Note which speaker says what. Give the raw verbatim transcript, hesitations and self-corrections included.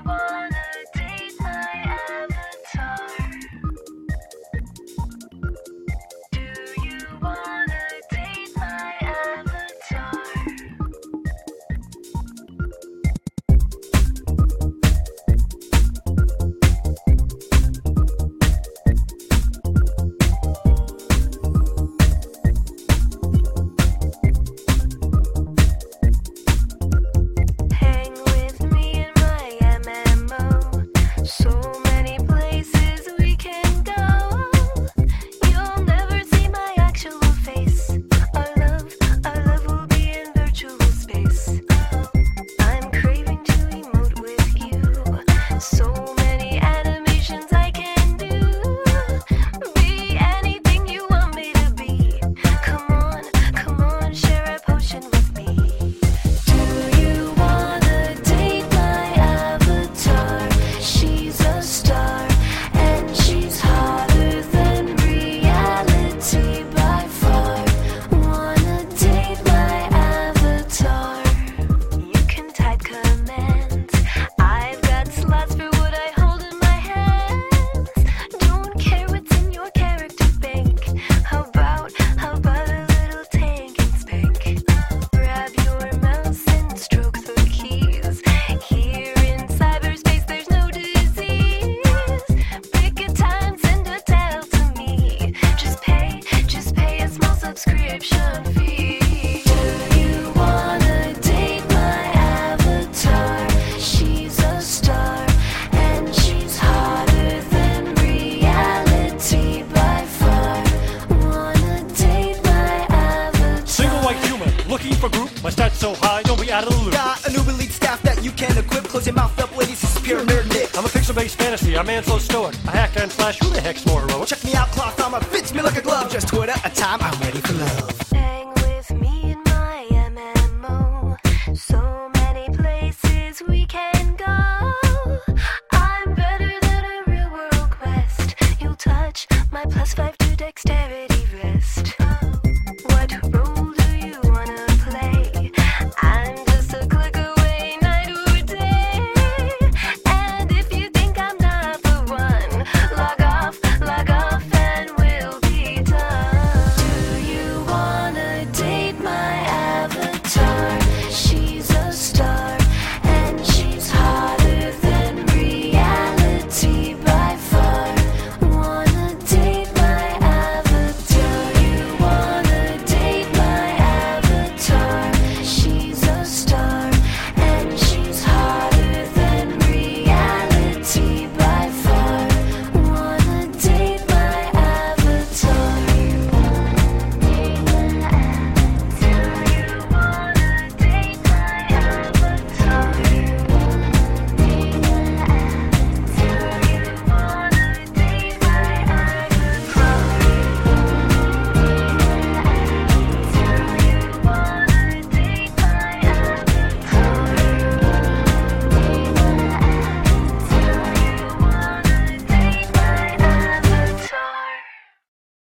Speaker 1: My stats so high, don't be out of the loop.
Speaker 2: Got a new elite staff that you can equip. Close your mouth up, ladies, this is pure nerd nick.
Speaker 1: I'm a pixel-based fantasy, I'm man so stoic. I hack and slash, who the heck's more heroic?
Speaker 2: Check me out, cloth armor fits me like a glove. Just Twitter a time, I'm ready for love.